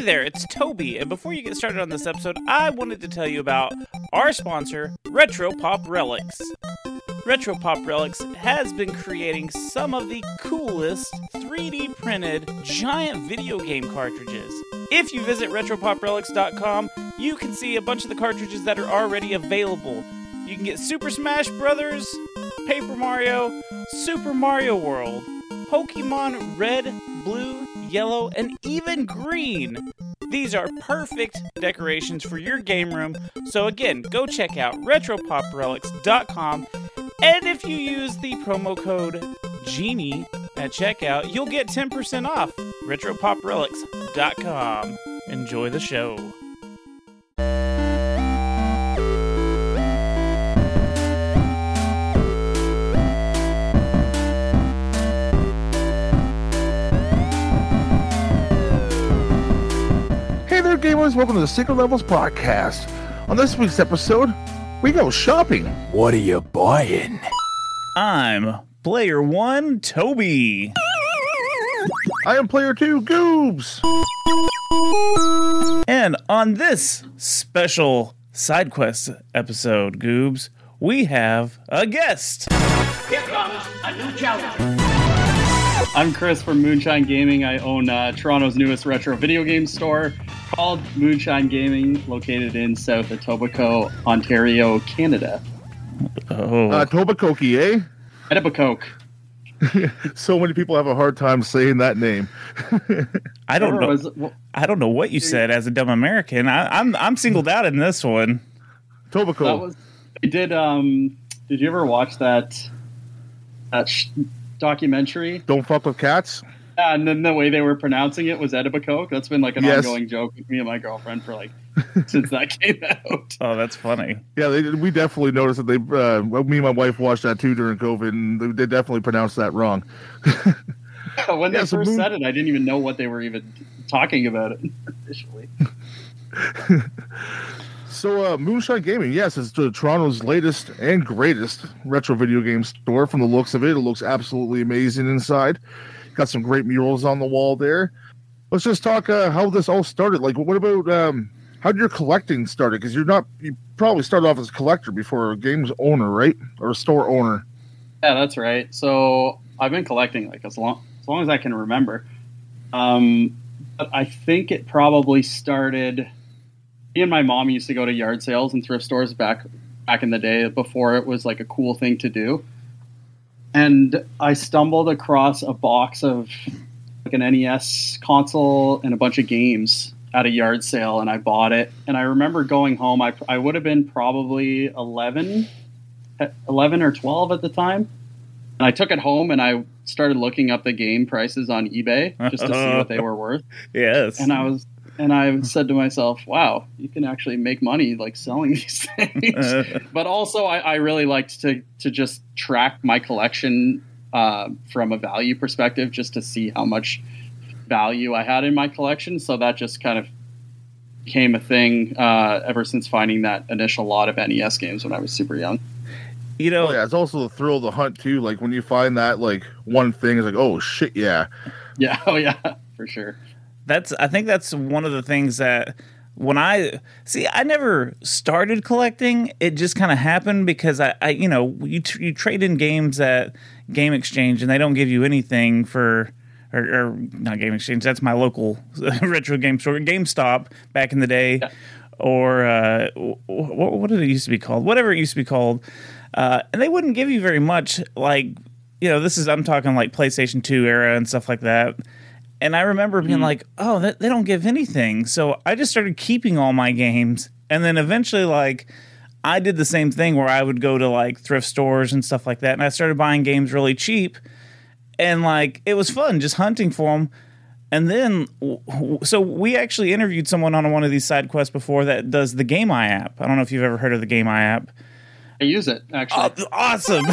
there, it's Toby, and before you get started on this episode, I wanted to tell you about our sponsor, Retro Pop Relics. Retro Pop Relics has been creating some of the coolest 3D printed giant video game cartridges. If you visit RetroPopRelics.com, you can see a bunch of the cartridges that are already available. You can get Super Smash Bros., Paper Mario, Super Mario World, Pokemon Red, Blue, Yellow, and even Green. These are perfect decorations for your game room, so again, go check out RetroPopRelics.com, and if you use the promo code GENIE at checkout, you'll get 10% off. RetroPopRelics.com. Enjoy the show. Hey there, gamers. Welcome to the Secret Levels podcast. On this week's episode, we go shopping. What are you buying? I'm Player 1, Toby. I am Player 2, Goobs. And on this special side quest episode, Goobs, we have a guest. Here comes a new challenger. I'm Chris from Moonshine Gaming. I own Toronto's newest retro video game store called Moonshine Gaming, located in South Etobicoke, Ontario, Canada. Tobacoke, eh? Etobicoke. So many people have a hard time saying that name. I don't know what you said as a dumb American. I'm singled out in this one. Tobacoke. Did you ever watch that documentary? Don't fuck with cats? Yeah, and then the way they were pronouncing it was Etobicoke. That's been like an ongoing joke with me and my girlfriend for like since that came out. Oh, that's funny. Yeah, we definitely noticed that they. Me and my wife watched that too during COVID, and they definitely pronounced that wrong. When they first said it, I didn't even know what they were even talking about it initially. So, Moonshine Gaming, yes, it's Toronto's latest and greatest retro video game store. From the looks of it, it looks absolutely amazing inside. Got some great murals on the wall there. Let's just talk how this all started. Like, what about how did your collecting started? Because you probably started off as a collector before a games owner, right? Or a store owner. Yeah, that's right. So I've been collecting like as long as I can remember. But I think it probably started. Me and my mom used to go to yard sales and thrift stores back in the day before it was like a cool thing to do. And I stumbled across a box of like an NES console and a bunch of games at a yard sale, and I bought it. And I remember going home. I would have been probably 11 or 12 at the time. And I took it home and I started looking up the game prices on eBay just to see what they were worth. Yes. And I said to myself, wow, you can actually make money like selling these things. But also I really liked to just track my collection from a value perspective, just to see how much value I had in my collection. So that just kind of became a thing ever since finding that initial lot of NES games when I was super young. You know, it's also the thrill of the hunt too. Like when you find that like one thing, is like, oh shit, yeah. Yeah, oh yeah, for sure. I think that's one of the things that when I never started collecting. It just kind of happened because you trade in games at Game Exchange and they don't give you anything for, or not Game Exchange. That's my local retro game store, GameStop back in the day, yeah. Or what did it used to be called? Whatever it used to be called, and they wouldn't give you very much. Like I'm talking like PlayStation 2 era and stuff like that. And I remember being like, oh, they don't give anything. So I just started keeping all my games. And then eventually, like, I did the same thing where I would go to, like, thrift stores and stuff like that. And I started buying games really cheap. And, like, it was fun just hunting for them. And then, so we actually interviewed someone on one of these side quests before that does the Game Eye app. I don't know if you've ever heard of the Game Eye app. I use it, actually. Oh, awesome.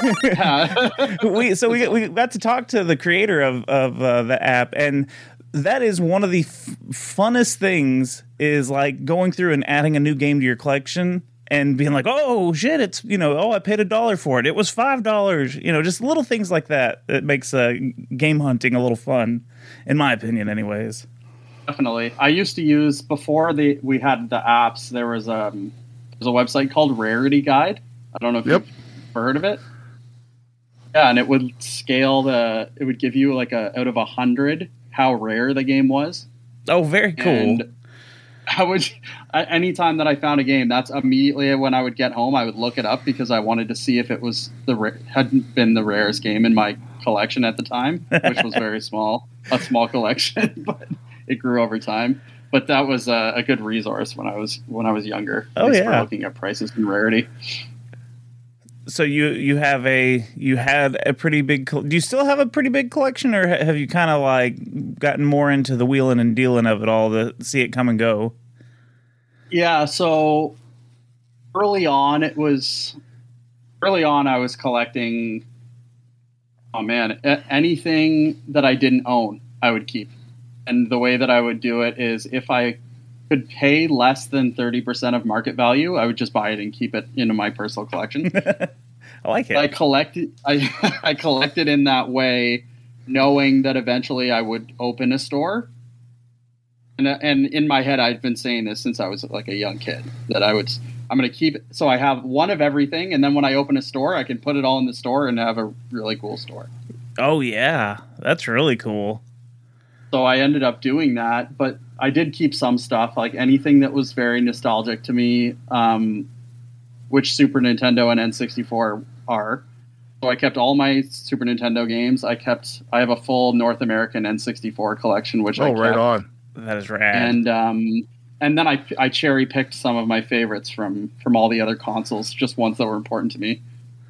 we got to talk to the creator of the app, and that is one of the funnest things is like going through and adding a new game to your collection and being like, oh shit, it's, I paid $1 for it. It was $5, just little things like that. It makes game hunting a little fun, in my opinion anyways. Definitely. I used to use before we had the apps. There was a website called Rarity Guide. I don't know if you've heard of it. Yeah, and it would scale it would give you like out of 100 how rare the game was. Oh, very cool. And I would, anytime that I found a game, that's immediately when I would get home, I would look it up because I wanted to see if it was hadn't been the rarest game in my collection at the time, which was very small, a small collection, but it grew over time. But that was a good resource when I was younger. Oh yeah, looking at prices and rarity. So you had a pretty big. Do you still have a pretty big collection, or have you kind of like gotten more into the wheeling and dealing of it all to see it come and go? Yeah. So early on, I was collecting. Oh man, anything that I didn't own, I would keep. And the way that I would do it is if I could pay less than 30% of market value, I would just buy it and keep it into my personal collection. I like it. I collected in that way, knowing that eventually I would open a store. And in my head, I've been saying this since I was like a young kid, that I'm going to keep it. So I have one of everything. And then when I open a store, I can put it all in the store and have a really cool store. Oh yeah. That's really cool. So I ended up doing that, but I did keep some stuff, like anything that was very nostalgic to me, which Super Nintendo and N64 are. So I kept all my Super Nintendo games. I have a full North American N64 collection, which I kept. Right on. That is rad. And then I cherry picked some of my favorites from all the other consoles, just ones that were important to me.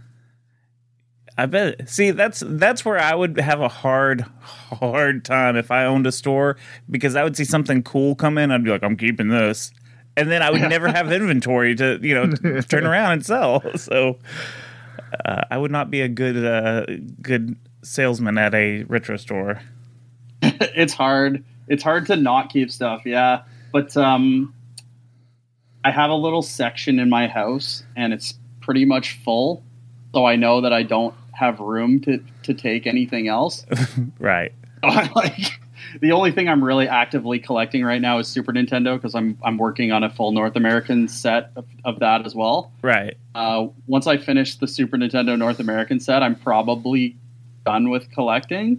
I bet. See, that's where I would have a hard time if I owned a store, because I would see something cool come in. I'd be like, I'm keeping this, and then I would never have inventory to turn around and sell. So I would not be a good salesman at a retro store. It's hard. It's hard to not keep stuff. Yeah, but I have a little section in my house, and it's pretty much full. So I know that I don't have room to take anything else. Right. The only thing I'm really actively collecting right now is Super Nintendo, because I'm working on a full North American set of that as well. Right. Once I finish the Super Nintendo North American set, I'm probably done with collecting.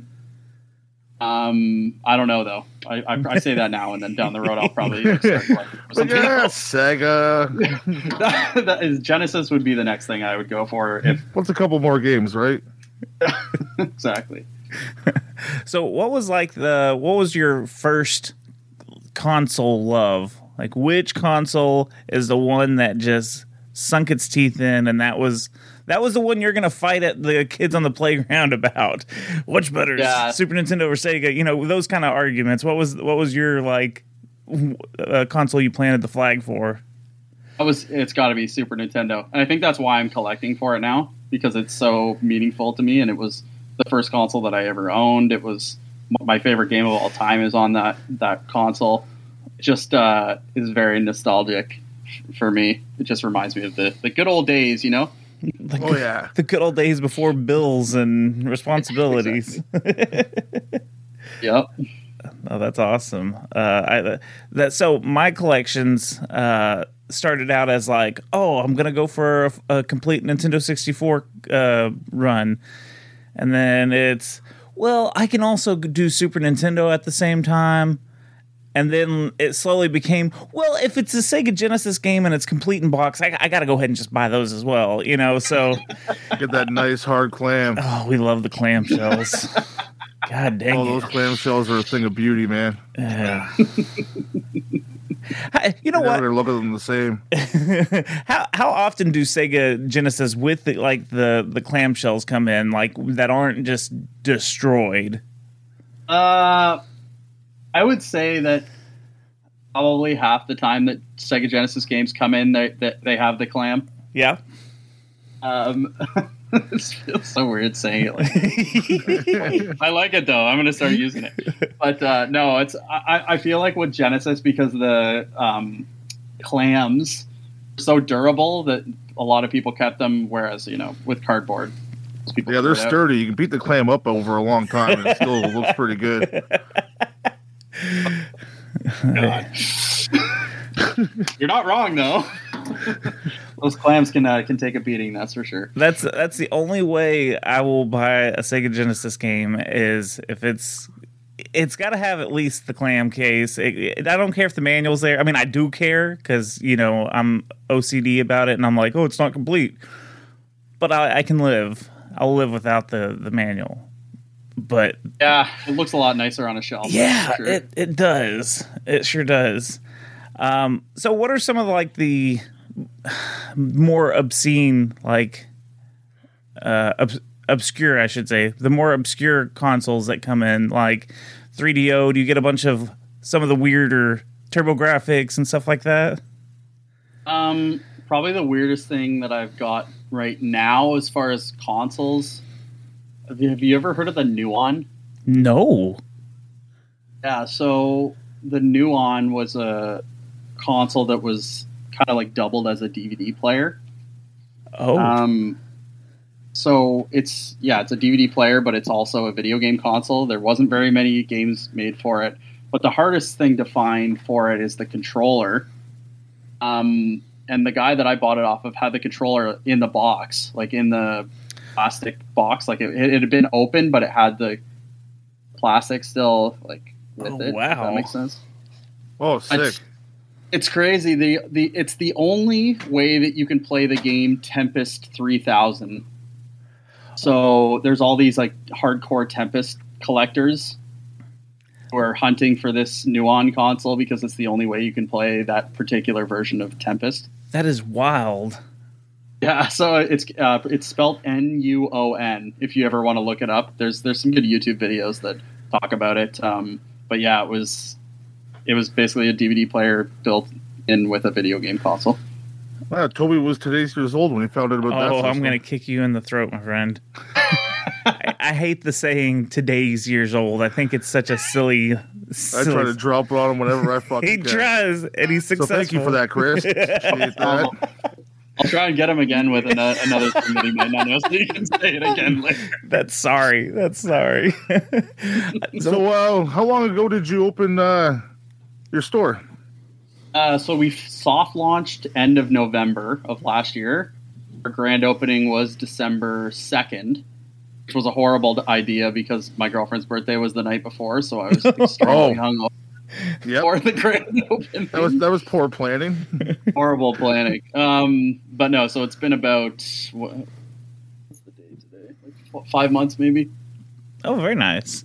I don't know though. I say that now, and then down the road I'll probably start collecting for something else. Sega. Genesis would be the next thing I would go for. What's a couple more games, right? Exactly. So what was your first console love? Like, which console is the one that just sunk its teeth in, and that was the one you're going to fight at the kids on the playground about? What's better, Super Nintendo or Sega? Those kind of arguments. What was your console you planted the flag for? It's got to be Super Nintendo, and I think that's why I'm collecting for it now, because it's so meaningful to me, and it was the first console that I ever owned. It was my favorite game of all time is on that console. It just is very nostalgic for me. It just reminds me of the good old days, The good old days before bills and responsibilities. Yep. Oh, that's awesome. So my collections started out as like, I'm gonna go for a complete Nintendo 64 run, and then I can also do Super Nintendo at the same time. And then it slowly became, if it's a Sega Genesis game and it's complete in box, I got to go ahead and just buy those as well, so. Get that nice hard clam. Oh, we love the clamshells. God dang it. Those clamshells are a thing of beauty, man. Yeah. You know what? Look at them the same. How often do Sega Genesis with the clamshells come in, that aren't just destroyed? I would say that probably half the time that Sega Genesis games come in, they have the clam. Yeah. It feels so weird saying it. I like it though. I'm going to start using it. But no, I feel like with Genesis, because the clams are so durable that a lot of people kept them, whereas with cardboard. They're sturdy. You can beat the clam up over a long time and it still looks pretty good. God. You're not wrong though. Those clams can take a beating, that's for sure. That's the only way I will buy a Sega Genesis game is if it's got to have at least the clam case. I don't care if the manual's there. I mean, I do care because I'm OCD about it, and I'm like, oh, it's not complete. But I can live. I'll live without the manual. But yeah, it looks a lot nicer on a shelf. Yeah, sure. it does. It sure does. So what are some of the more obscene, obscure, I should say, the more obscure consoles that come in, like 3DO? Do you get a bunch of some of the weirder TurboGrafx and stuff like that? Probably the weirdest thing that I've got right now as far as consoles. Have you ever heard of the Nuon? No. Yeah, so the Nuon was a console that was kind of like doubled as a DVD player. Oh. So it's a DVD player, but it's also a video game console. There wasn't very many games made for it, but the hardest thing to find for it is the controller. And the guy that I bought it off of had the controller in the box, like in the plastic box. Like it had been open, but it had the plastic still like with it. Wow. If that makes sense. Oh, sick. It's crazy. It's the only way that you can play the game Tempest 3000. So there's all these like hardcore Tempest collectors who are hunting for this Nuon console because it's the only way you can play that particular version of Tempest. That is wild. Yeah, so it's spelled Nuon. If you ever want to look it up, there's some good YouTube videos that talk about it. But yeah, it was basically a DVD player built in with a video game console. Wow, Toby was today's years old when he found out about that. Oh, I'm going to kick you in the throat, my friend. I hate the saying today's years old. I think it's such a silly. I try to drop it on him whenever I fucking He can. tries, and he's successful. So thank you for that, Chris. Appreciate that. I'll try and get him again with another thing that he might not know, so you can say it again later. That's sorry. So, how long ago did you open your store? So we soft launched end of November of last year. Our grand opening was December 2nd, which was a horrible idea because my girlfriend's birthday was the night before, so I was extremely hungover for the grand opening. That was poor planning. Horrible planning. But no, so it's been about what's the day today? Like 5 months, maybe. Oh, very nice.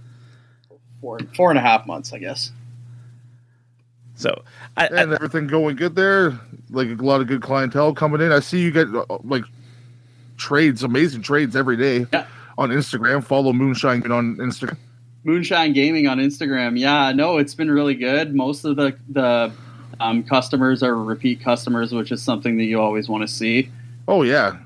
4.5 months, I guess. So, and everything going good there. Like a lot of good clientele coming in. I see you get like trades, amazing trades every day on Instagram. Follow Moonshine on Instagram. Moonshine Gaming on Instagram. Yeah, no, it's been really good. Most of the customers are repeat customers, which is something that you always want to see. Oh yeah.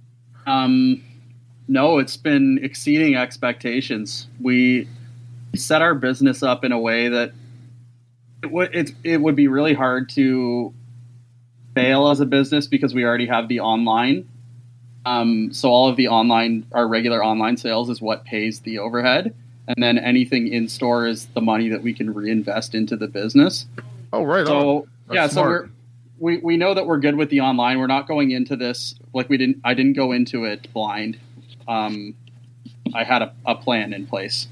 No, it's been exceeding expectations. We set our business up in a way that it would be really hard to fail as a business because we already have the online. So all of our regular online sales is what pays the overhead. And then anything in store is the money that we can reinvest into the business. Oh, right. So so we know that we're good with the online. We're not going into this like I didn't go into it blind. I had a plan in place.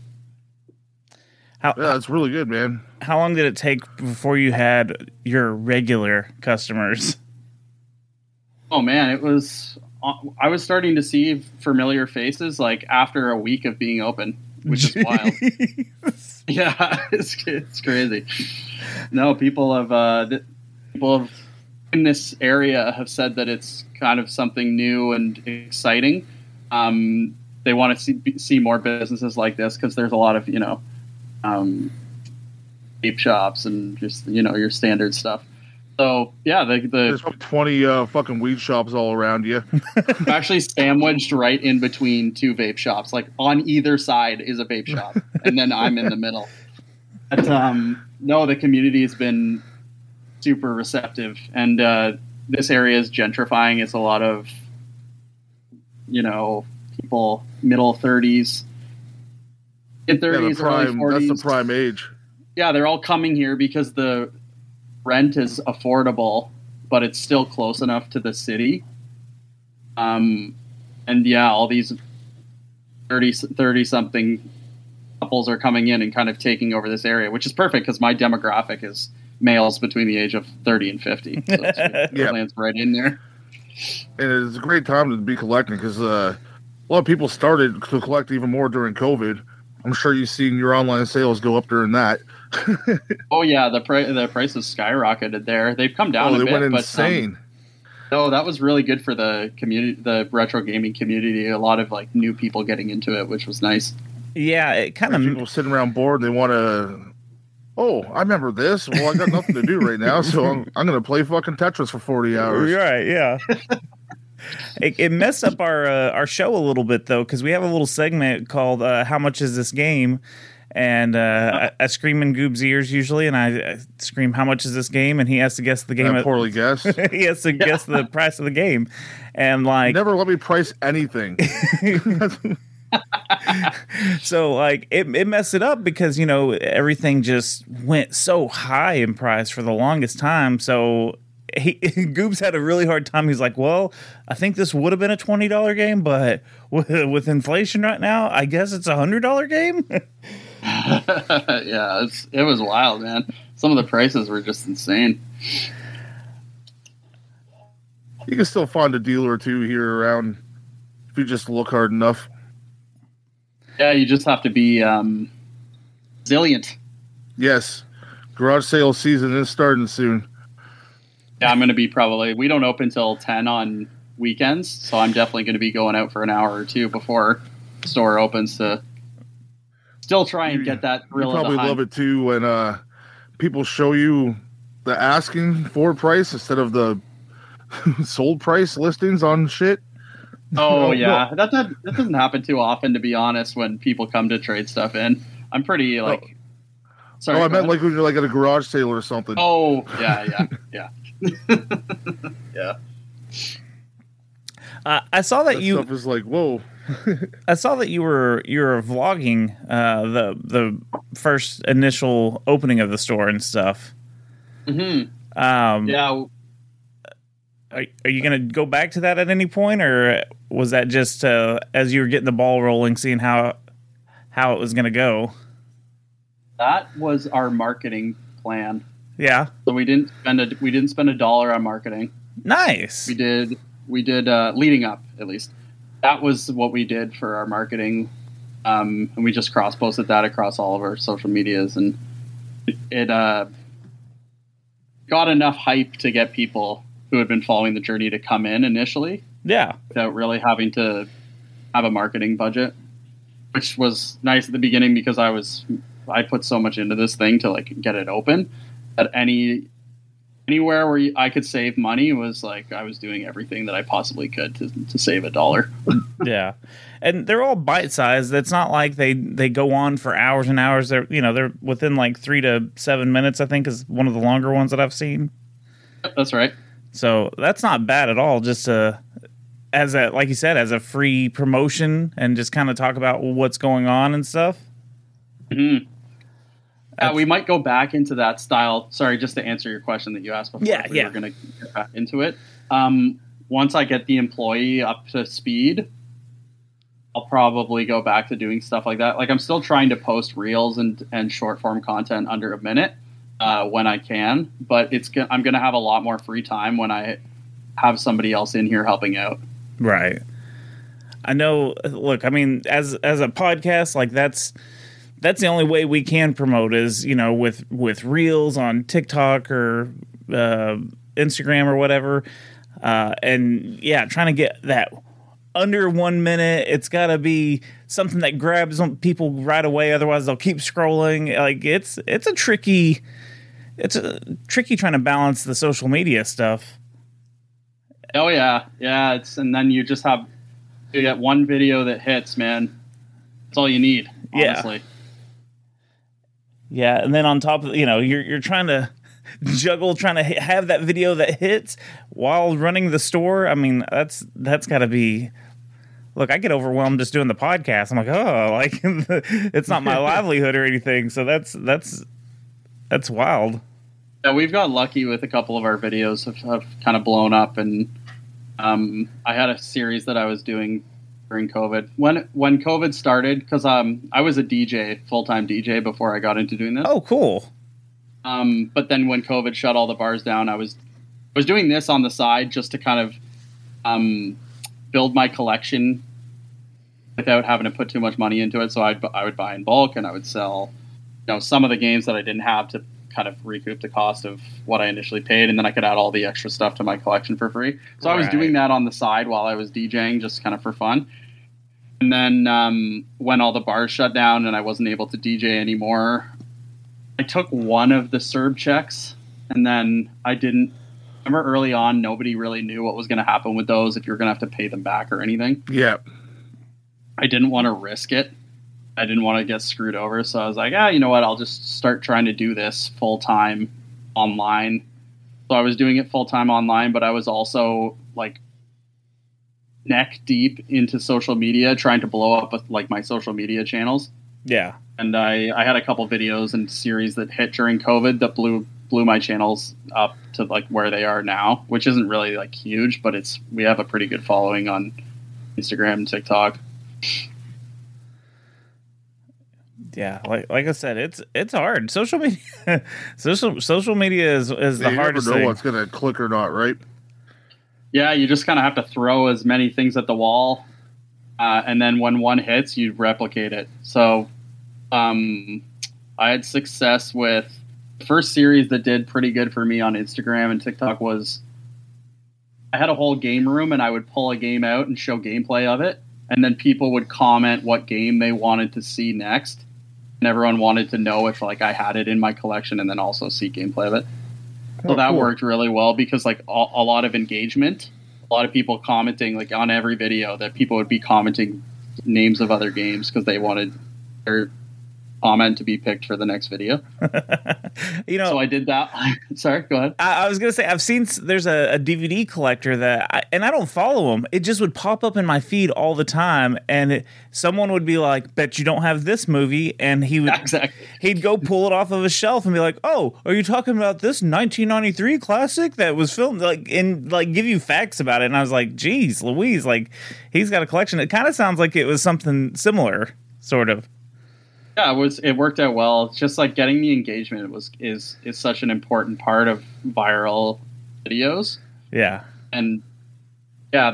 It's really good, man. How long did it take before you had your regular customers? Oh man, I was starting to see familiar faces like after a week of being open, which is wild. Yeah, it's crazy. No, people have in this area have said that it's kind of something new and exciting. They want to see more businesses like this because there's a lot of vape shops and just your standard stuff. So yeah, there's probably 20 fucking weed shops all around you. I'm actually sandwiched right in between two vape shops. Like on either side is a vape shop, and then I'm in the middle. But no, the community has been super receptive, and this area is gentrifying. It's a lot of people middle 30s, mid 30s, early 40s. That's the prime age. they're all coming here because the rent is affordable, but it's still close enough to the city. And yeah, all these 30 something couples are coming in and kind of taking over this area, which is perfect because my demographic is males between the age of 30 and 50. So it's lands right in there. And it's a great time to be collecting because a lot of people started to collect even more during COVID. I'm sure you've seen your online sales go up during that. Oh yeah, the prices skyrocketed there. They've come down a bit. They went insane. No, that was really good for the community, the retro gaming community. A lot of like new people getting into it, which was nice. Yeah, it kind of people sitting around bored. They want to. Oh, I remember this. Well, I got nothing to do right now, so I'm going to play fucking Tetris for 40 hours. Right? Yeah. It messed up our show a little bit though, because we have a little segment called "How Much Is This Game?" And I scream in Goob's ears usually, and I scream, "How much is this game?" And he has to guess the game. I poorly guessed. He has to guess the price of the game, and like never let me price anything. So like it messed it up because everything just went so high in price for the longest time. So Goobs had a really hard time. He's like, well, I think this would have been a $20 game, but with inflation right now, I guess it's $100 game. Yeah, it was wild, man. Some of the prices were just insane. You can still find a deal or two here around if you just look hard enough. Yeah, you just have to be resilient. Yes. Garage sale season is starting soon. Yeah, I'm going to be we don't open till 10 on weekends, so I'm definitely going to be going out for an hour or two before the store opens to still try and get that thrill of the hunt. You probably love it too when people show you the asking for price instead of the sold price listings on shit. Oh, yeah. No. That doesn't happen too often, to be honest, when people come to trade stuff in. I'm pretty, like... Sorry, I meant like when you're like at a garage sale or something. Oh, yeah. Yeah. I saw that stuff is like, whoa. I saw that you were vlogging the first initial opening of the store and stuff. Mm-hmm. Yeah. Are you going to go back to that at any point, or was that just as you were getting the ball rolling, seeing how it was going to go? That was our marketing plan. Yeah. So we didn't spend $1 on marketing. Nice. We did leading up, at least. That was what we did for our marketing. And we just cross-posted that across all of our social medias, and it got enough hype to get people who had been following the journey to come in initially. Yeah. Without really having to have a marketing budget, which was nice at the beginning because I put so much into this thing to like get it open that anywhere where I could save money was like I was doing everything that I possibly could to save $1. Yeah. And they're all bite-sized. It's not like they go on for hours and hours. They're within like 3 to 7 minutes, I think, is one of the longer ones that I've seen. That's right. So that's not bad at all. Just like you said, as a free promotion and just kind of talk about what's going on and stuff. Mm-hmm. We might go back into that style. Sorry, just to answer your question that you asked before. Yeah. We're going to get back into it. Once I get the employee up to speed, I'll probably go back to doing stuff like that. Like I'm still trying to post reels and short form content under a minute when I can, but I'm going to have a lot more free time when I have somebody else in here helping out. Right. I know. Look, I mean, as a podcast, like that's the only way we can promote is, with reels on TikTok or Instagram or whatever. And yeah, trying to get that under 1 minute. It's got to be something that grabs people right away. Otherwise they'll keep scrolling. Like it's a tricky trying to balance the social media stuff. Oh yeah. Yeah. And then you get one video that hits, man. That's all you need, honestly. Yeah, and then on top of you're trying to juggle, trying to have that video that hits while running the store. I mean, that's got to be. Look, I get overwhelmed just doing the podcast. I'm like, it's not my livelihood or anything. So that's That's wild. Yeah, we've got lucky with a couple of our videos have kind of blown up, and I had a series that I was doing during COVID. When COVID started, because I was a DJ, full-time DJ before I got into doing this. Oh, cool. But then when COVID shut all the bars down, I was doing this on the side just to kind of build my collection without having to put too much money into it. So I would buy in bulk, and I would sell, some of the games that I didn't have to kind of recoup the cost of what I initially paid, and then I could add all the extra stuff to my collection for free. So I was doing that on the side while I was DJing, just kind of for fun. And then when all the bars shut down and I wasn't able to DJ anymore, I took one of the CERB checks, and then I didn't. Remember early on, nobody really knew what was going to happen with those, if you're going to have to pay them back or anything. Yeah. I didn't want to risk it. I didn't want to get screwed over. So I was like, you know what? I'll just start trying to do this full time online. So I was doing it full time online, but I was also like neck deep into social media, trying to blow up with like my social media channels. Yeah. And I had a couple videos and series that hit during COVID that blew my channels up to like where they are now, which isn't really like huge, but we have a pretty good following on Instagram and TikTok. Yeah, like I said, it's hard. Social media, social media is the hardest thing. You never know thing. what's going to click or not, right? Yeah, you just kind of have to throw as many things at the wall, and then when one hits, you replicate it. So, I had success with the first series that did pretty good for me on Instagram and TikTok was I had a whole game room, and I would pull a game out and show gameplay of it, and then people would comment what game they wanted to see next. And everyone wanted to know if like I had it in my collection, and then also see gameplay of it. So that worked really well because like a lot of engagement, a lot of people commenting like on every video that people would be commenting names of other games because they wanted their comment to be picked for the next video. So I did that. Sorry, go ahead. I was gonna say I've seen there's a DVD collector that I don't follow him. It just would pop up in my feed all the time, and someone would be like, "Bet you don't have this movie," and he'd go pull it off of a shelf and be like, "Oh, are you talking about this 1993 classic that was filmed?" And give you facts about it. And I was like, "Geez, Louise, like he's got a collection." It kind of sounds like it was something similar, sort of. Yeah, it worked out well. It's just like getting the engagement is such an important part of viral videos. Yeah. And yeah,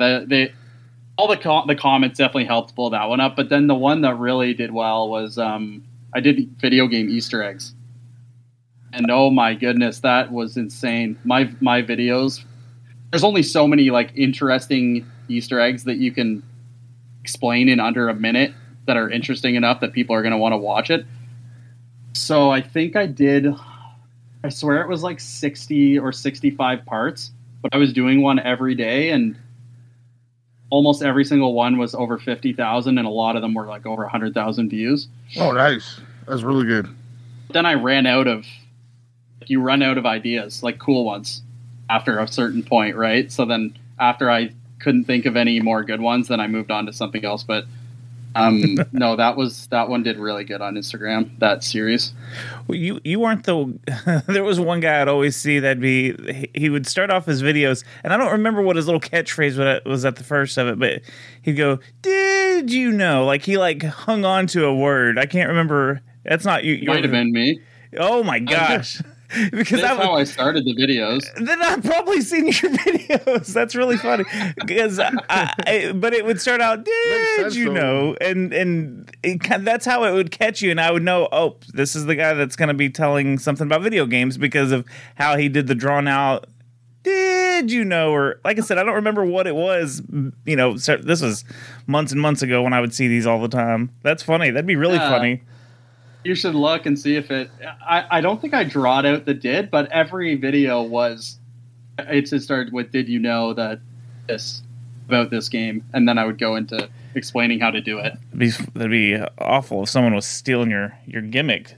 the comments definitely helped pull that one up. But then the one that really did well was I did video game Easter eggs. And oh my goodness, that was insane. My videos, there's only so many like interesting Easter eggs that you can explain in under a minute that are interesting enough that people are going to want to watch it. So I think I swear it was like 60 or 65 parts, but I was doing one every day, and almost every single one was over 50,000, and a lot of them were like over 100,000 views. Oh, nice. That's really good. Then I ran out of, you run out of ideas, like cool ones after a certain point, right? So then after I couldn't think of any more good ones, then I moved on to something else. But no, that one did really good on Instagram, that series. Well, you weren't there was one guy I'd always see he would start off his videos, and I don't remember what his little catchphrase was at the first of it, but he'd go, "Did you know?" Like he like hung on to a word. I can't remember. That's not you. Might have been me. Oh my gosh. Because that's how I started the videos. Then I've probably seen your videos. That's really funny. Because but it would start out, "Did you know?" And that's how it would catch you, and I would know, oh, this is the guy that's going to be telling something about video games because of how he did the drawn out. Did you know? Or like I said, I don't remember what it was. So this was months and months ago when I would see these all the time. That's funny. That'd be really funny. You should look and see if it. I don't think I drawed out the did, but every video it started with "Did you know that this about this game?" And then I would go into explaining how to do it. That'd be awful if someone was stealing your gimmick.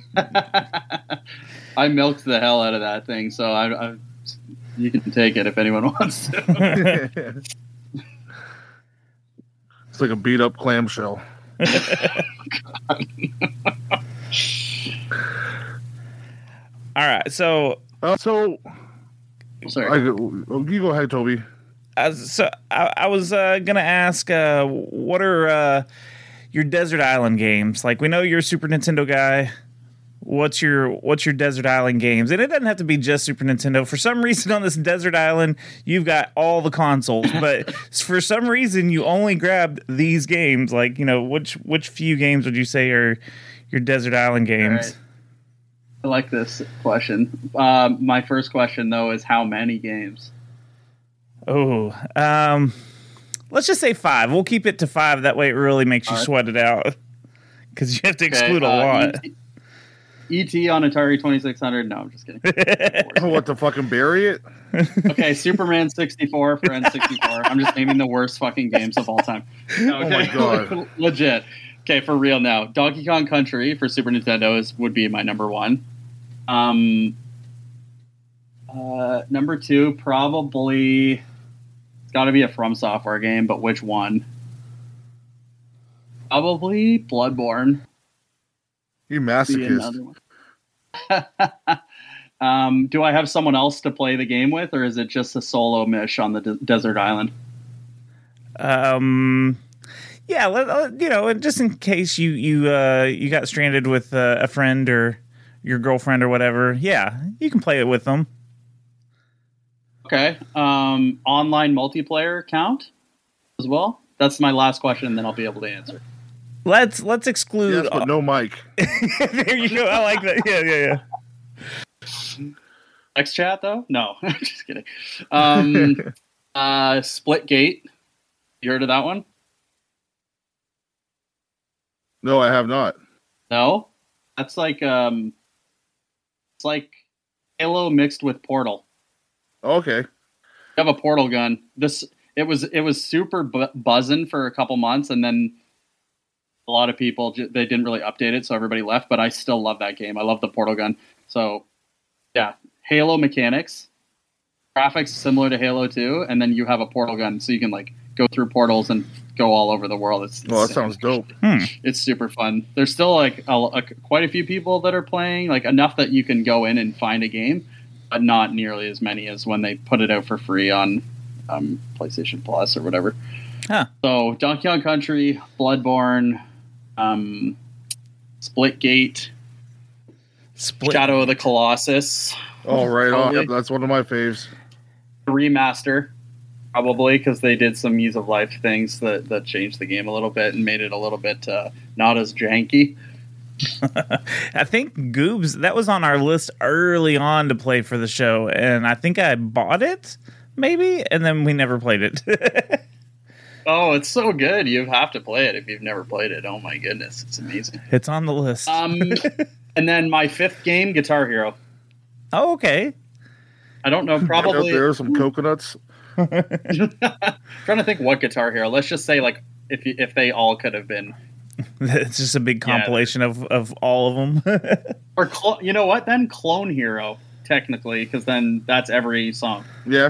I milked the hell out of that thing, so you can take it if anyone wants to. It's like a beat up clamshell. All right, so Sorry. You go ahead, Toby. I was gonna ask, what are your desert island games? Like, we know you're a Super Nintendo guy. What's your desert island games? And it doesn't have to be just Super Nintendo. For some reason, on this desert island, you've got all the consoles, but for some reason, you only grabbed these games. Like, which few games would you say are your desert island games? Right. I like this question. My first question, though, is how many games? Oh, let's just say 5. We'll keep it to 5. That way, it really makes you sweat it out because you have to exclude a lot. E.T. on Atari 2600. No, I'm just kidding. What, to fucking bury it? Okay, Superman 64 for N64. I'm just naming the worst fucking games of all time. No, okay. Oh my God. Legit. Okay, for real now. Donkey Kong Country for Super Nintendo would be my number 1. Number 2, probably it's got to be a From Software game, but which one? Probably Bloodborne. You masochist. Do I have someone else to play the game with, or is it just a solo mish on the desert island? Yeah, just in case you got stranded with a friend or your girlfriend or whatever, yeah, you can play it with them. Okay. Online multiplayer count as well? That's my last question, and then I'll be able to answer. Let's exclude. Yes, but no mic. There you go. I like that. Yeah. X chat though? No, just kidding. Splitgate. You heard of that one? No, I have not. No, that's like it's like Halo mixed with Portal. Okay. You have a portal gun. It was super buzzing for a couple months, and then a lot of people they didn't really update it, so everybody left. But I still love that game. I love the portal gun. So yeah, Halo mechanics, graphics similar to Halo 2, and then you have a portal gun, so you can like go through portals and go all over the world. It's that sounds dope. It's super fun. There's still like quite a few people that are playing, like enough that you can go in and find a game, but not nearly as many as when they put it out for free on PlayStation Plus or whatever. Huh. So Donkey Kong Country, Bloodborne, Splitgate, Shadow of the Colossus. Oh, right on. Yep, that's one of my faves. Remaster, probably, because they did some Use of Life things that changed the game a little bit and made it a little bit not as janky. I think Goobs, that was on our list early on to play for the show, and I think I bought it, maybe, and then we never played it. Oh, it's so good. You have to play it if you've never played it. Oh my goodness, it's amazing. It's on the list. And then my 5th game, Guitar Hero. Oh, okay. I don't know, probably... There are some coconuts. Trying to think what Guitar Hero. Let's just say, like, if they all could have been... It's just a big compilation of all of them. Or, you know what, then? Clone Hero, technically, because then that's every song. Yeah.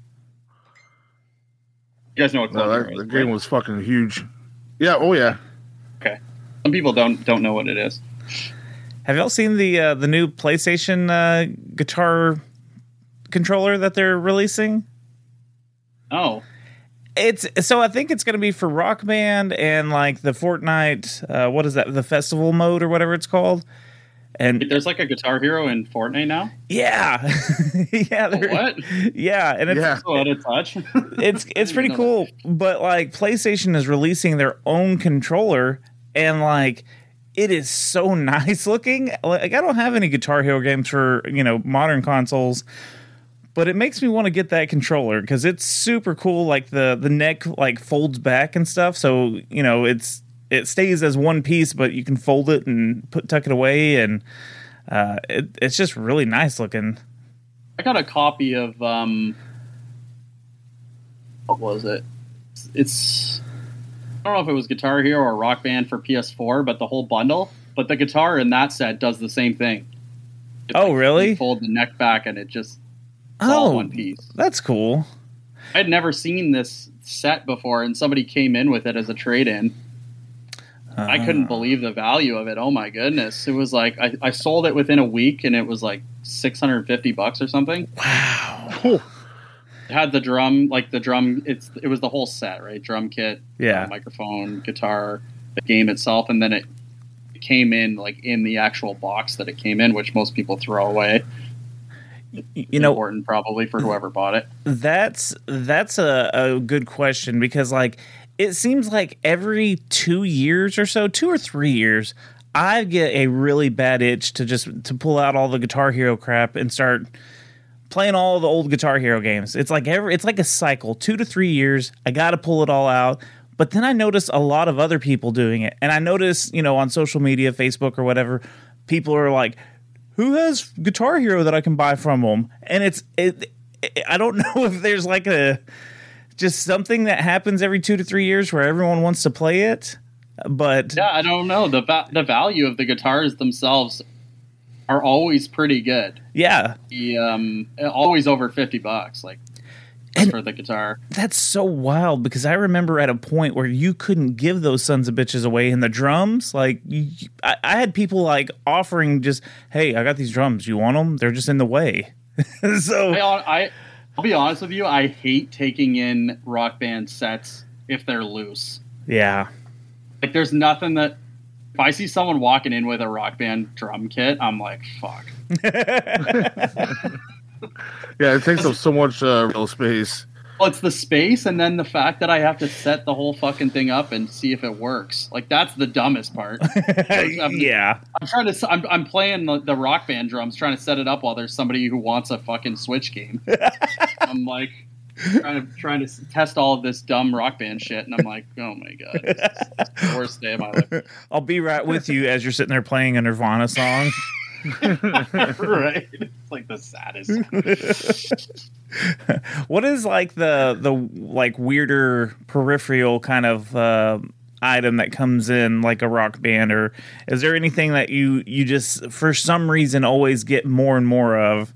You guys know what Clone Hero is, the game was fucking huge. Yeah, oh yeah. Okay. Some people don't know what it is. Have y'all seen the new PlayStation guitar controller that they're releasing? Oh. I think it's going to be for Rock Band and like the Fortnite, what is that? The festival mode or whatever it's called. And there's like a Guitar Hero in Fortnite now? Yeah. Yeah. What? Yeah. And it's so out of touch. it's pretty cool. But like PlayStation is releasing their own controller, and like it is so nice looking. Like I don't have any Guitar Hero games for, modern consoles, but it makes me want to get that controller because it's super cool. Like the neck like folds back and stuff. So, it stays as one piece, but you can fold it and tuck it away, and it's just really nice looking. I got a copy of what was it? It's I don't know if it was Guitar Hero or Rock Band for PS4, but the whole bundle. But the guitar in that set does the same thing. Really? You fold the neck back, and it's all one piece. That's cool. I had never seen this set before, and somebody came in with it as a trade-in. I couldn't believe the value of it. Oh my goodness. It was like, I sold it within a week and it was like $650 or something. Wow. Oh, It had the drum, it was the whole set, right? Drum kit, Yeah. microphone, guitar, the game itself. And then it came in like in the actual box that it came in, which most people throw away. You know, Important probably for whoever bought it. that's a good question, because like it seems like every 2 years or so, 2 or 3 years, I get a really bad itch to pull out all the Guitar Hero crap and start playing all the old Guitar Hero games. It's like a cycle. 2 to 3 years, I got to pull it all out. But then I notice a lot of other people doing it, and I notice, on social media, Facebook or whatever, people are like, "Who has Guitar Hero that I can buy from them?" And I don't know if there's like just something that happens every 2 to 3 years where everyone wants to play it. But Yeah, I don't know. The value of the guitars themselves are always pretty good. yeah, Always over $50, like for the guitar. that's so wild, because I remember at a point where you couldn't give those sons of bitches away. In the drums, like I had people like offering just, "Hey, I got these drums. You want them? They're just in the way." So I'll be honest with you. I hate taking in Rock Band sets if they're loose. yeah. Like, there's nothing that if I see someone walking in with a Rock Band drum kit, I'm like, fuck. yeah, it takes up so much real space. Well, it's the space, and then the fact that I have to set the whole fucking thing up and see if it works. Like, that's the dumbest part. Yeah. I'm playing the Rock Band drums, trying to set it up while there's somebody who wants a fucking Switch game. I'm like trying to test all of this dumb Rock Band shit, and I'm like, oh my god, this is the worst day of my life. I'll be right with you as you're sitting there playing a Nirvana song. Right? It's like the saddest. What is like the like weirder peripheral kind of item that comes in like a Rock Band, or is there anything that you just for some reason always get more and more of?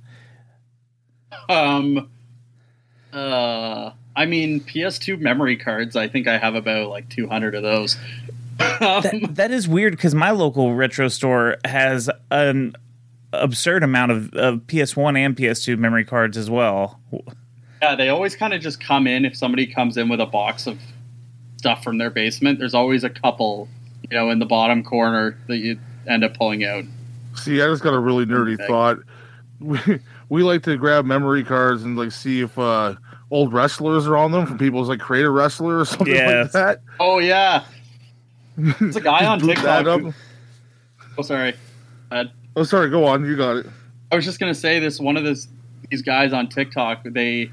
I mean, PS2 memory cards, I think I have about like 200 of those. That is weird, because my local retro store has an absurd amount of PS1 and PS2 memory cards as well. Yeah, they always kind of just come in. If somebody comes in with a box of stuff from their basement, there's always a couple, in the bottom corner that you end up pulling out. See, I just got a really nerdy thought. We like to grab memory cards and like see if old wrestlers are on them from people's like Creator Wrestler or something like that. Oh yeah, it's a guy on Boot TikTok. that up. Oh, sorry. Oh, sorry. Go on. You got it. I was just gonna say this. One of these guys on TikTok, he's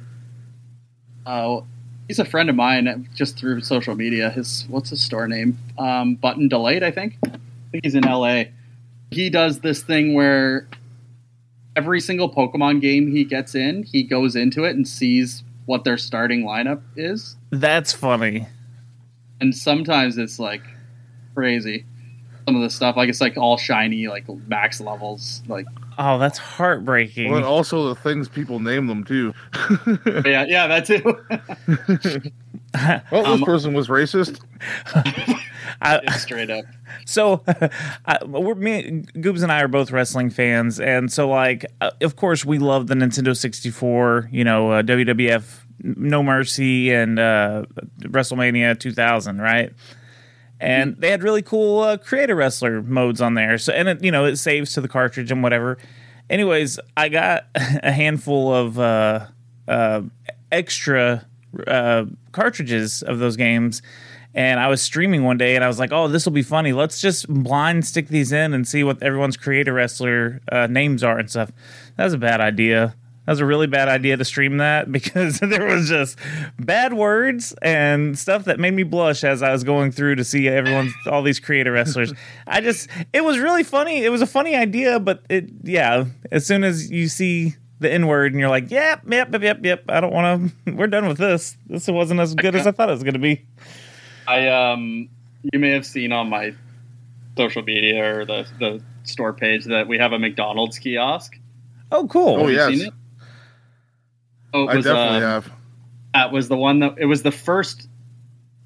a friend of mine just through social media. What's his store name? Button Delight, I think. I think he's in LA. He does this thing where every single Pokemon game he gets in, he goes into it and sees what their starting lineup is. That's funny. And sometimes it's like crazy. Some of the stuff, like it's like all shiny, like max levels, like. Oh, that's heartbreaking. Well, and also the things people name them too. yeah, that too. Well, this person was racist. Straight up. So, Goobs and I are both wrestling fans, and so like, of course, we love the Nintendo 64. WWF No Mercy and WrestleMania 2000, right? And they had really cool Creator Wrestler modes on there. So, and it saves to the cartridge and whatever. Anyways, I got a handful of extra cartridges of those games. And I was streaming one day, and I was like, "Oh, this will be funny. Let's just blind stick these in and see what everyone's Creator Wrestler names are and stuff." That was a bad idea. That was a really bad idea to stream that, because there was just bad words and stuff that made me blush as I was going through to see all these Creator Wrestlers. It was really funny. It was a funny idea, but as soon as you see the N-word and you're like, yep, I don't want to, we're done with this. This wasn't as good as I thought it was going to be. You may have seen on my social media or the store page that we have a McDonald's kiosk. Oh, cool. Oh, yes. Seen it? Oh, I definitely have. That was the one it was the first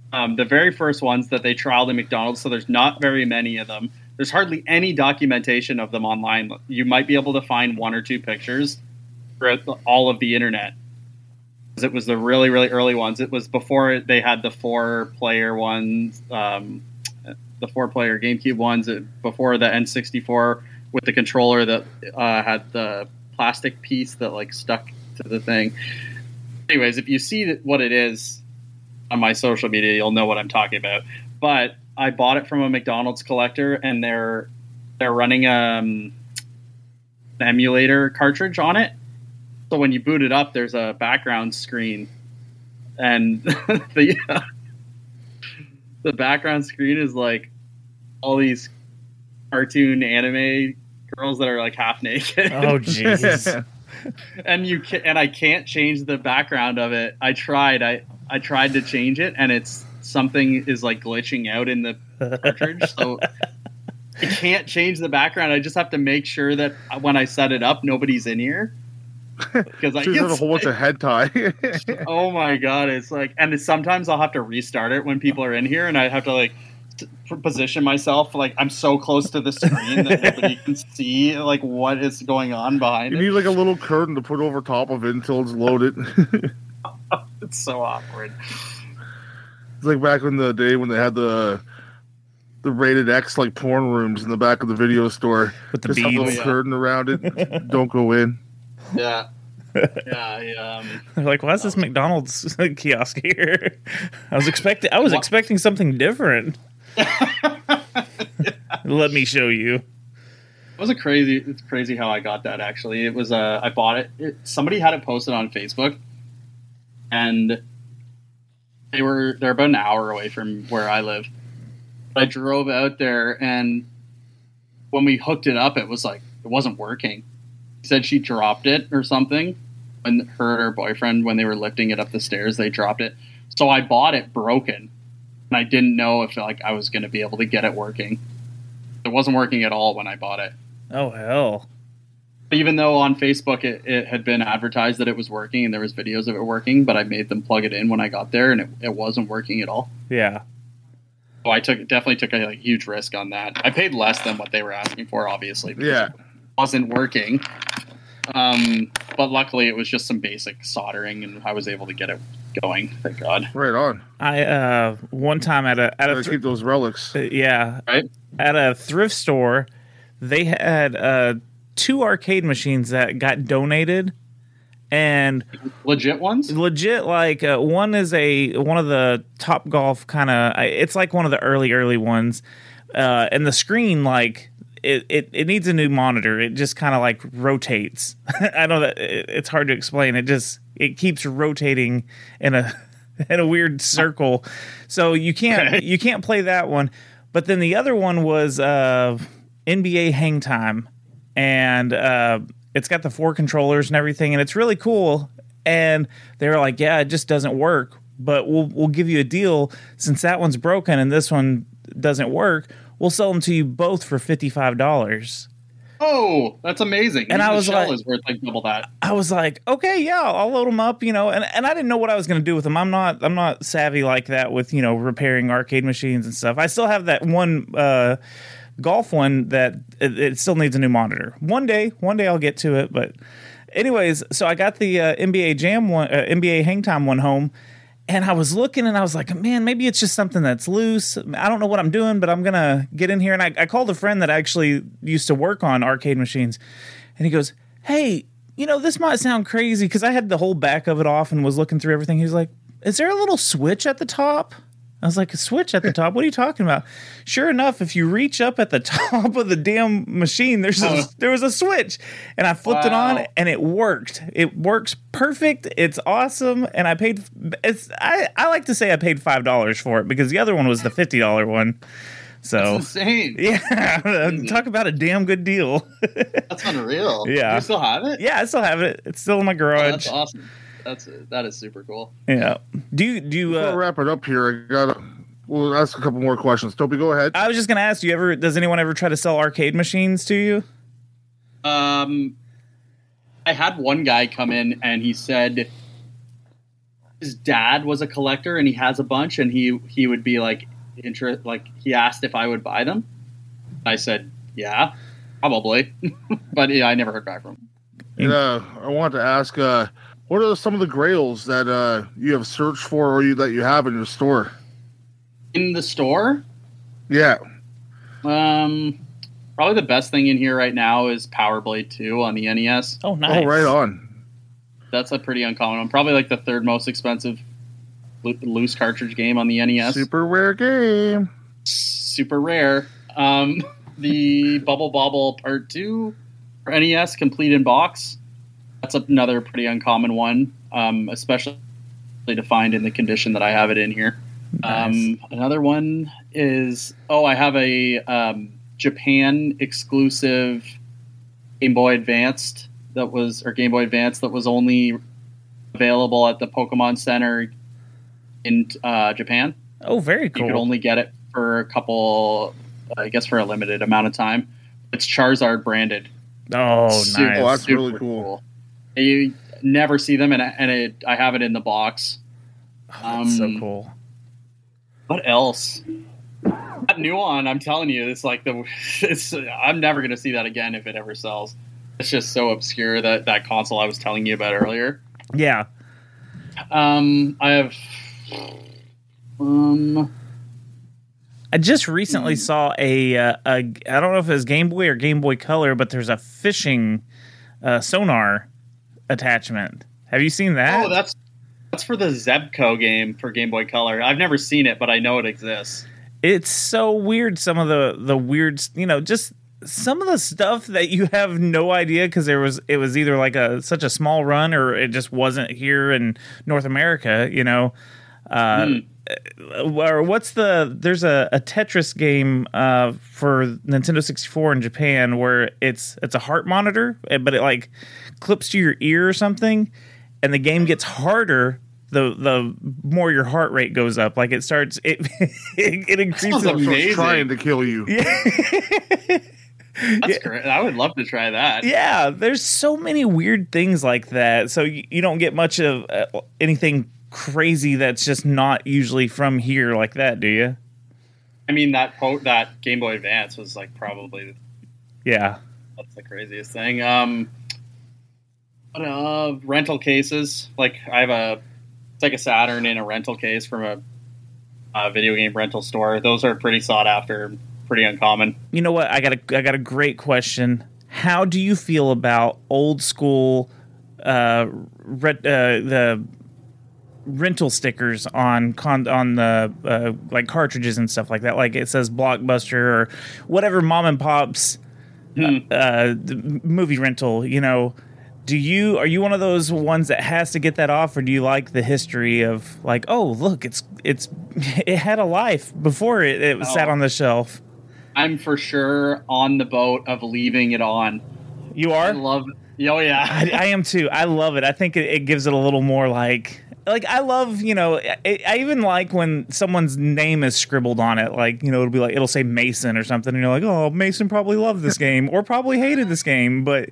The very first ones that they trialed in McDonald's, so there's not very many of them. There's hardly any documentation of them online. You might be able to find 1 or 2 pictures throughout all of the internet. It was the really, really early ones. It was before they had the 4-player ones, the 4-player GameCube ones, before the N64 with the controller that had the plastic piece that like stuck to the thing. Anyways, if you see what it is on my social media, you'll know what I'm talking about. But I bought it from a McDonald's collector, and they're running an emulator cartridge on it. So when you boot it up, there's a background screen, and the background screen is like all these cartoon anime girls that are like half naked. Oh jeez. and I can't change the background of it. I tried to change it, and it's something is like glitching out in the cartridge, so I can't change the background. I just have to make sure that when I set it up, nobody's in here. Because I get a whole bunch of head tie. Oh my god, it's like, and sometimes I'll have to restart it when people are in here, and I have to like position myself like I'm so close to the screen that nobody can see like what is going on behind it. You need like a little curtain to put over top of it until it's loaded. It's so awkward. It's like back in the day when they had the rated X like porn rooms in the back of the video store with the just have a beads. little curtain around it. Don't go in. Yeah. They're like, why is this McDonald's kiosk here? I was expecting something different. Let me show you. It's crazy how I got that. Actually, it was I bought it. Somebody had it posted on Facebook, and they're about an hour away from where I live. I drove out there, and when we hooked it up, it was like it wasn't working. She said she dropped it or something. When her and her boyfriend, when they were lifting it up the stairs, they dropped it. So I bought it broken, and I didn't know if like I was going to be able to get it working. It wasn't working at all when I bought it. Oh hell! Even though on Facebook it had been advertised that it was working and there was videos of it working, but I made them plug it in when I got there, and it wasn't working at all. Yeah. So I definitely took a huge risk on that. I paid less than what they were asking for, obviously. Yeah. It wasn't working. But luckily it was just some basic soldering, and I was able to get it going. Thank God. Right on. I one time at Keep those relics. Yeah. Right. At a thrift store, they had 2 arcade machines that got donated, and Legit ones? legit like one is one of the Top Golf kind of. It's like one of the early ones, and the screen like. It needs a new monitor. It just kind of like rotates. I know that it's hard to explain. It keeps rotating in a weird circle. So you can't play that one. But then the other one was NBA Hang Time, and it's got the 4 controllers and everything, and it's really cool. And they were like, yeah, it just doesn't work, but we'll give you a deal since that one's broken and this one doesn't work. We'll sell them to you both for $55. Oh, that's amazing. And Even I was the shell like- is worth like double that. I was like, okay, yeah, I'll load them up, and I didn't know what I was going to do with them. I'm not savvy like that with, repairing arcade machines and stuff. I still have that one golf one that it still needs a new monitor. One day I'll get to it. But anyways, so I got the NBA Jam one, NBA Hang Time one home. And I was looking, and I was like, man, maybe it's just something that's loose. I don't know what I'm doing, but I'm going to get in here. And I called a friend that actually used to work on arcade machines. And he goes, hey, this might sound crazy, because I had the whole back of it off and was looking through everything. He was like, is there a little switch at the top? I was like, a switch at the top? What are you talking about? Sure enough, if you reach up at the top of the damn machine, there was a switch. And I flipped it on, and it worked. It works perfect. It's awesome. And I like to say I paid $5 for it, because the other one was the $50 one. So That's insane. Yeah, talk about a damn good deal. That's unreal. Yeah. You still have it? Yeah, I still have it. It's still in my Oh, garage. that's awesome. That is super cool. Yeah. Do you Before I wrap it up here, we'll ask a couple more questions. Toby, go ahead. I was just gonna ask, does anyone ever try to sell arcade machines to you? I had one guy come in, and he said his dad was a collector and he has a bunch, and he would be like he asked if I would buy them. I said, yeah, probably. But yeah, I never heard back from him. And, I wanted to ask, what are some of the grails that you have searched for or that you have in your store? In the store? Yeah. Probably the best thing in here right now is Power Blade 2 on the NES. Oh, nice. Oh, right on. That's a pretty uncommon one. Probably like the third most expensive loose cartridge game on the NES. Super rare game. Super rare. The Bubble Bobble Part 2 for NES, complete in box. That's another pretty uncommon one, especially to find in the condition that I have it in here. Nice. Another one is, I have a Japan exclusive Game Boy Advance that was only available at the Pokemon Center in Japan. Oh, very cool. You could only get it for a couple, I guess for a limited amount of time. It's Charizard branded. Oh, nice. Oh, that's Super really cool. You never see them, and I have it in the box. That's so cool. What else? That new one, I'm telling you, I'm never going to see that again if it ever sells. It's just so obscure, that console I was telling you about earlier. Yeah. I have. I just recently saw I don't know if it was Game Boy or Game Boy Color, but there's a fishing sonar attachment. Have you seen that? Oh, that's for the Zebco game for Game Boy Color. I've never seen it, but I know it exists. It's so weird. Some of the weird, just some of the stuff that you have no idea, because it was either like such a small run or it just wasn't here in North America. Or there's a Tetris game for Nintendo 64 in Japan where it's a heart monitor, but it like clips to your ear or something, and the game gets harder the more your heart rate goes up. Like it increases. It's trying to kill you. Yeah. That's great. I would love to try that. Yeah, there's so many weird things like that. So you don't get much of anything crazy that's just not usually from here like that, do you? I mean, that Game Boy Advance was like probably that's the craziest thing. Rental cases, like I have a Sega Saturn in a rental case from a video game rental store. Those are pretty sought after, pretty uncommon. You know what? I got a great question. How do you feel about old school the rental stickers on the like cartridges and stuff like that? Like it says Blockbuster or whatever mom and pop's the movie rental. Are you one of those ones that has to get that off, or do you like the history of like, oh look, it had a life before it sat on the shelf? I'm for sure on the boat of leaving it on. You are? I love it. Oh yeah. I am too. I love it. I think it gives it a little more like I love, I even like when someone's name is scribbled on it. Like, it'll be like, it'll say Mason or something. And you're like, oh, Mason probably loved this game or probably hated this game. But,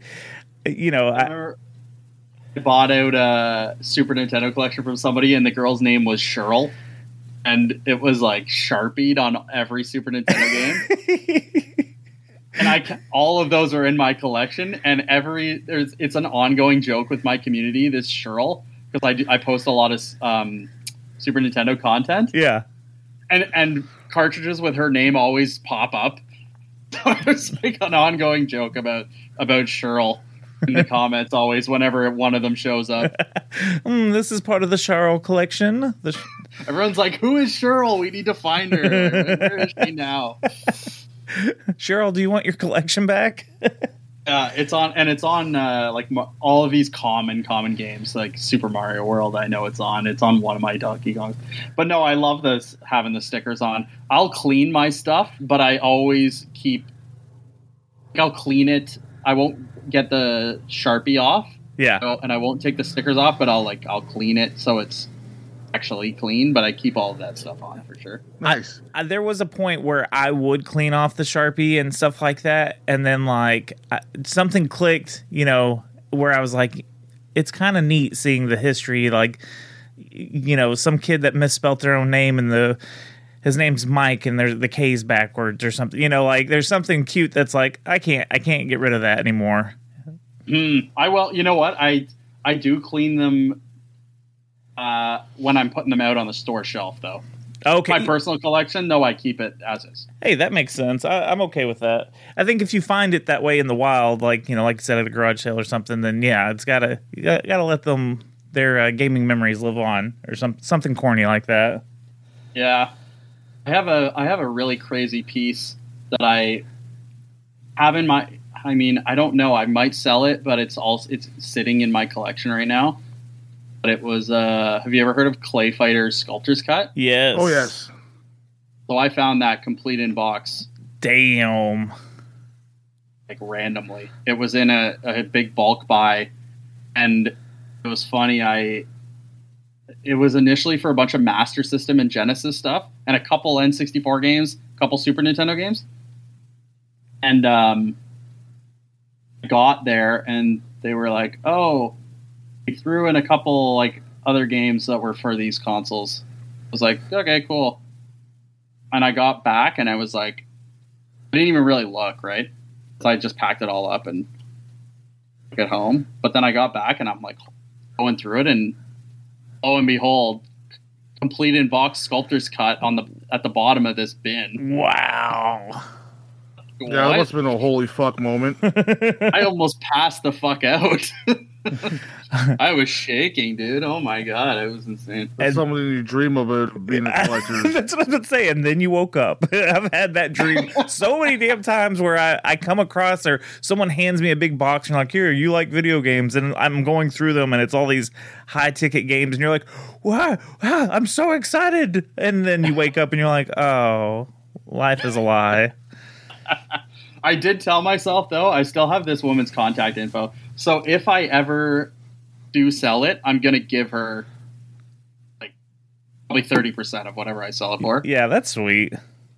I bought out a Super Nintendo collection from somebody, and the girl's name was Cheryl. And it was like Sharpied on every Super Nintendo game. And all of those are in my collection. And it's an ongoing joke with my community, this Cheryl. Because I post a lot of Super Nintendo content. Yeah. And cartridges with her name always pop up. So it's like an ongoing joke about Cheryl in the comments always whenever one of them shows up. This is part of the Cheryl collection. Everyone's like, who is Cheryl? We need to find her. Where is she now? Cheryl, do you want your collection back? It's on like all of these common games like Super Mario World. I know it's on one of my Donkey Kongs. But no, I love having the stickers on. I'll clean my stuff, but I always I'll clean it. I won't get the Sharpie off. Yeah. And I won't take the stickers off, but I'll clean it so it's actually clean, but I keep all of that stuff on for sure. Nice. There was a point where I would clean off the Sharpie and stuff like that, and then something clicked, where I was like, it's kind of neat seeing the history, like some kid that misspelt their own name and his name's Mike and the K's backwards or something. Like there's something cute that's like I can't get rid of that anymore. You know what? I do clean them when I'm putting them out on the store shelf, though. Okay. My personal collection, no, I keep it as is. Hey, that makes sense. I'm okay with that. I think if you find it that way in the wild, like like you said at a garage sale or something, then yeah, you gotta let them their gaming memories live on, or something corny like that. Yeah, I have a really crazy piece that I have in my. I mean, I don't know. I might sell it, but it's sitting in my collection right now. But it was. Have you ever heard of Clay Fighter's Sculptor's Cut? Yes. Oh yes. So I found that complete in box. Damn. Like randomly, it was in a big bulk buy, and it was funny. It was initially for a bunch of Master System and Genesis stuff, and a couple N64 games, a couple Super Nintendo games, and I got there, and they were like, "Oh." We threw in a couple like other games that were for these consoles. I was like, okay, cool. And I got back and I was like, I didn't even really look, right? So I just packed it all up and took it home. But then I got back and I'm like going through it, and lo and behold, complete in box Sculptor's Cut at the bottom of this bin. Wow. What? Yeah, that must have been a holy fuck moment. I almost passed the fuck out. I was shaking, dude. Oh my god, it was insane. That's something you dream of it being a collector. That's what I'm saying. Then you woke up. I've had that dream so many damn times where I come across or someone hands me a big box and like, here, you like video games, and I'm going through them and it's all these high ticket games and you're like, wow, I'm so excited. And then you wake up and you're like, oh, life is a lie. I did tell myself, though, I still have this woman's contact info. So if I ever do sell it, I'm going to give her like probably 30% of whatever I sell it for. Yeah, that's sweet.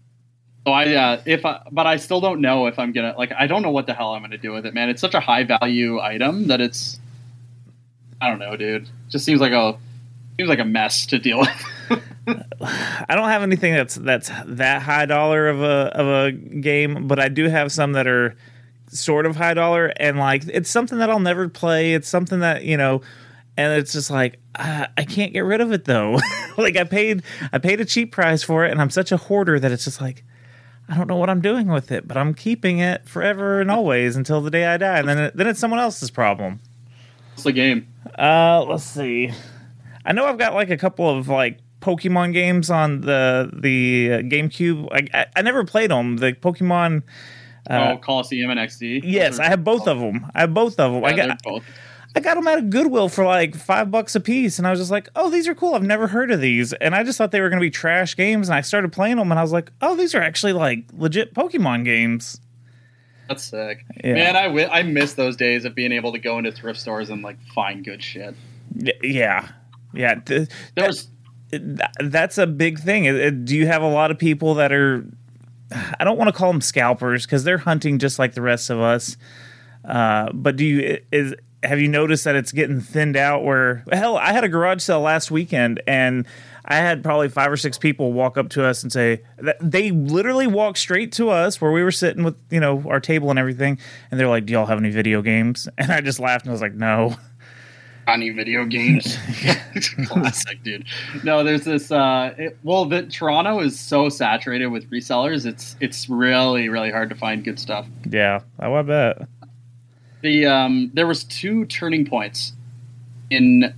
So but I still don't know if I'm going to, like, I don't know what the hell I'm going to do with it, man. It's such a high value item that I don't know, dude. It just seems like a mess to deal with. I don't have anything that's that high dollar of a game, but I do have some that are sort of high dollar, and like it's something that I'll never play. It's something that and it's just like I can't get rid of it though. Like I paid a cheap price for it, and I'm such a hoarder that it's just like I don't know what I'm doing with it, but I'm keeping it forever and always until the day I die, and then it's someone else's problem. What's the game? Let's see. I know I've got like a couple of like Pokemon games on the GameCube. I never played them. The Pokemon. Coliseum and XD. Yes, I have both of them. Yeah, I got them at a Goodwill for like $5 a piece, and I was just like, "Oh, these are cool. I've never heard of these." And I just thought they were going to be trash games, and I started playing them, and I was like, "Oh, these are actually like legit Pokemon games." That's sick, yeah. Man. I miss those days of being able to go into thrift stores and like find good shit. Yeah. That's a big thing. Do you have a lot of people that are? I don't want to call them scalpers because they're hunting just like the rest of us. But have you noticed that it's getting thinned out? Where hell, I had a garage sale last weekend and I had probably 5 or 6 people walk up to us and say they literally walked straight to us where we were sitting with our table and everything, and they're like, "Do y'all have any video games?" And I just laughed and I was like, "No." Any video games? Classic, dude. No, there's this. Toronto is so saturated with resellers. It's really, really hard to find good stuff. Yeah, I bet. There was 2 turning points in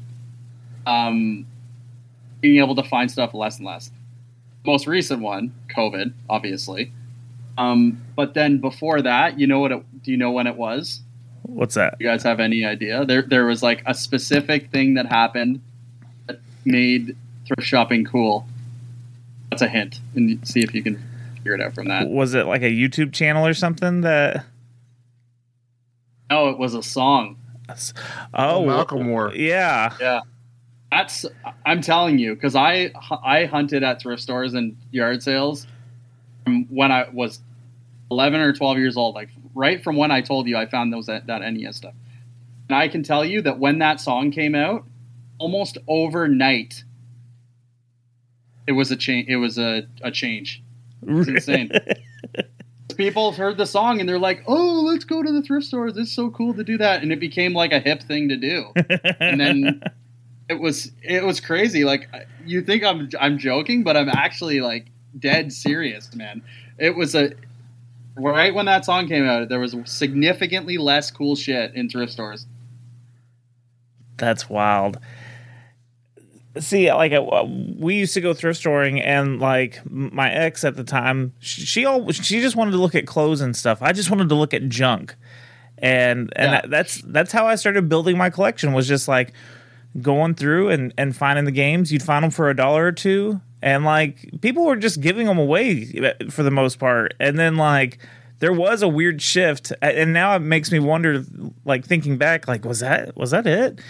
being able to find stuff less and less. Most recent one, COVID, obviously. But then before that, do you know when it was? What's that? You guys have any idea? There was like a specific thing that happened that made thrift shopping cool. That's a hint, and see if you can figure it out from that. Was it like a YouTube channel or something that? No, it was a song. Oh, Macklemore. Yeah. I'm telling you, because I hunted at thrift stores and yard sales from when I was 11 or 12 years old, like right from when I told you I found that NES stuff. And I can tell you that when that song came out, almost overnight, it was a change. It was a change. It's insane. People heard the song and they're like, "Oh, let's go to the thrift stores. It's so cool to do that." And it became like a hip thing to do. And then it was crazy. Like, you think I'm joking, but I'm actually like dead serious, man. It was right when that song came out, there was significantly less cool shit in thrift stores. That's wild. See, like, we used to go thrift storing, and like my ex at the time, she just wanted to look at clothes and stuff. I just wanted to look at junk, and that's how I started building my collection. Was just like going through and finding the games. You'd find them for $1 or $2, and like people were just giving them away for the most part. And then like there was a weird shift, and now it makes me wonder, like thinking back, like was that it?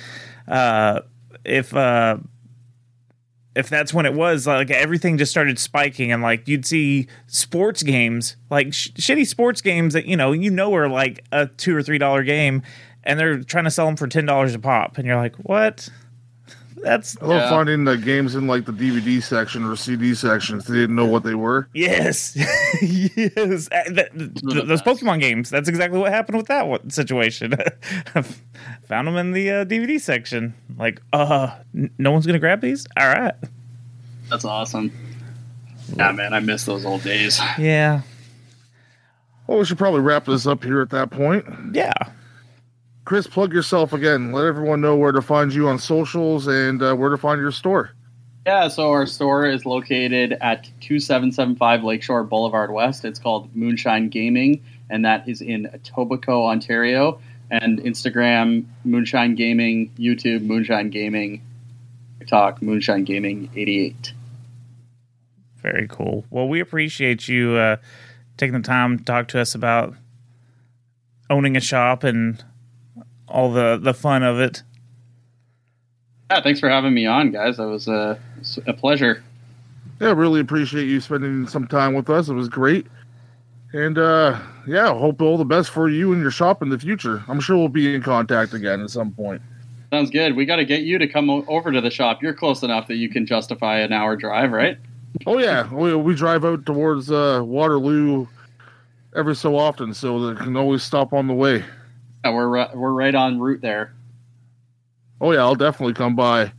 If that's when it was, like everything just started spiking, and like you'd see sports games, like shitty sports games that you know are like a $2 or $3 game, and they're trying to sell them for $10 a pop, and you're like, what? I love finding the games in like the DVD section or CD sections. They didn't know what they were. Yes, yes. Those Pokemon games. That's exactly what happened with that situation. Found them in the DVD section. Like, no one's gonna grab these. All right, that's awesome. Yeah, man, I miss those old days. Yeah. Well, we should probably wrap this up here at that point. Yeah. Chris, plug yourself again. Let everyone know where to find you on socials and where to find your store. Yeah, so our store is located at 2775 Lakeshore Boulevard West. It's called Moonshine Gaming, and that is in Etobicoke, Ontario. And Instagram, Moonshine Gaming, YouTube, Moonshine Gaming, TikTok, Moonshine Gaming 88. Very cool. Well, we appreciate you taking the time to talk to us about owning a shop and all the fun of it. Yeah, thanks for having me on, guys. That was a pleasure. Yeah, really appreciate you spending some time with us. It was great. And hope all the best for you and your shop in the future. I'm sure we'll be in contact again at some point. Sounds good. We got to get you to come over to the shop. You're close enough that you can justify an hour drive, right? Oh, yeah. We drive out towards Waterloo every so often, so they can always stop on the way. Yeah, we're right on route there. Oh yeah, I'll definitely come by.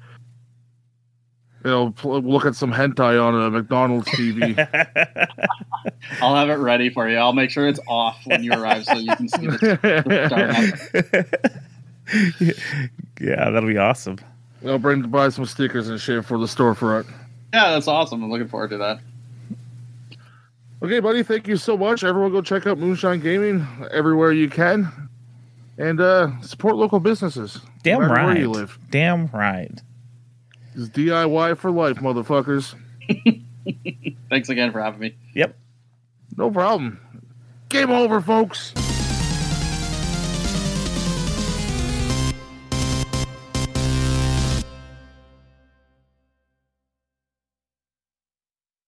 Look at some hentai on a McDonald's TV. I'll have it ready for you. I'll make sure it's off when you arrive so you can see the start. Yeah, that'll be awesome. I'll buy some stickers and shit for the storefront. Yeah, that's awesome. I'm looking forward to that. Okay, buddy, thank you so much. Everyone go check out Moonshine Gaming everywhere you can. And support local businesses. Damn right. Where you live. Damn right. It's DIY for life, motherfuckers. Thanks again for having me. Yep. No problem. Game over, folks.